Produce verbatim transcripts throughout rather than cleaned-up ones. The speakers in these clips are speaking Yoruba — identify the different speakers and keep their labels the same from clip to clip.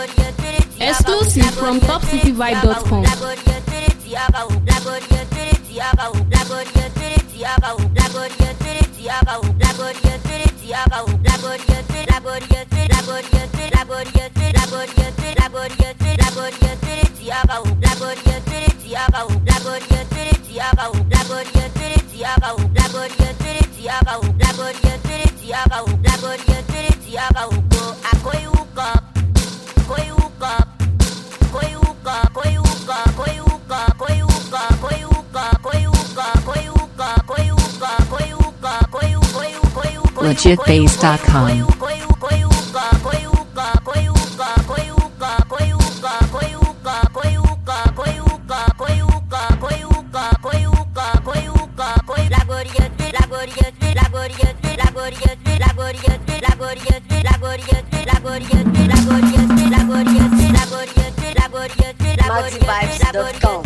Speaker 1: Exclusive from top city vibe dot com.
Speaker 2: legit base dot com.
Speaker 3: maxi vibes dot com.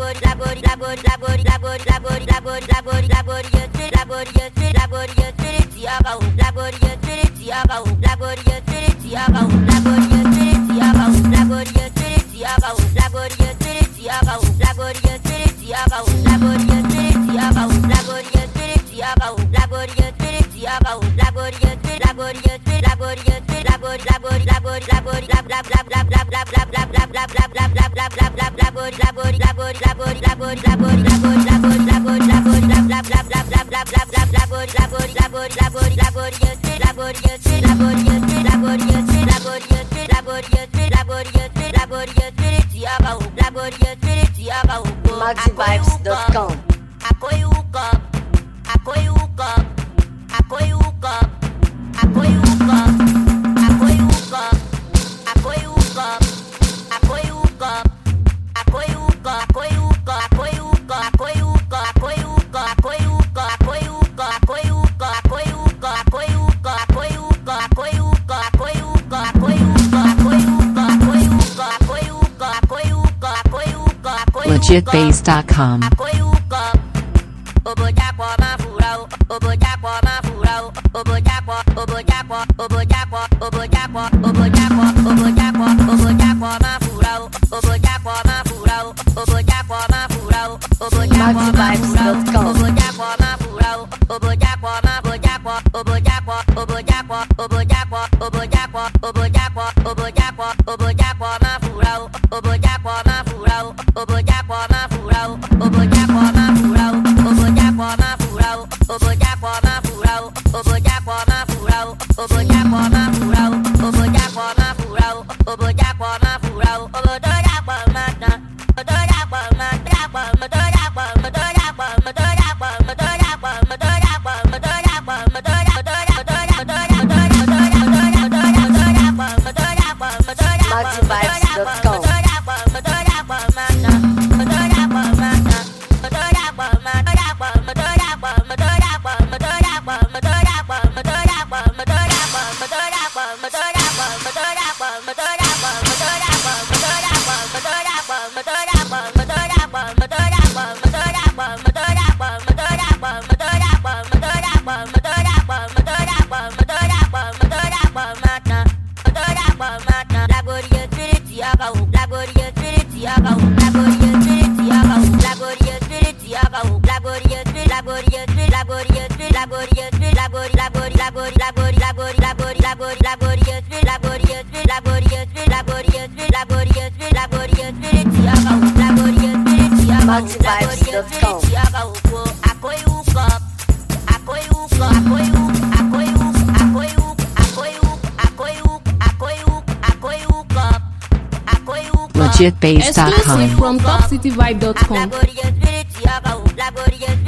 Speaker 3: maxi vibes dot com.
Speaker 2: legit base dot com.
Speaker 3: maxi vibes dot com. maxi vibes dot com. maxi vibes dot com.
Speaker 2: legit base dot com.
Speaker 1: Exclusive from top city vibe dot com.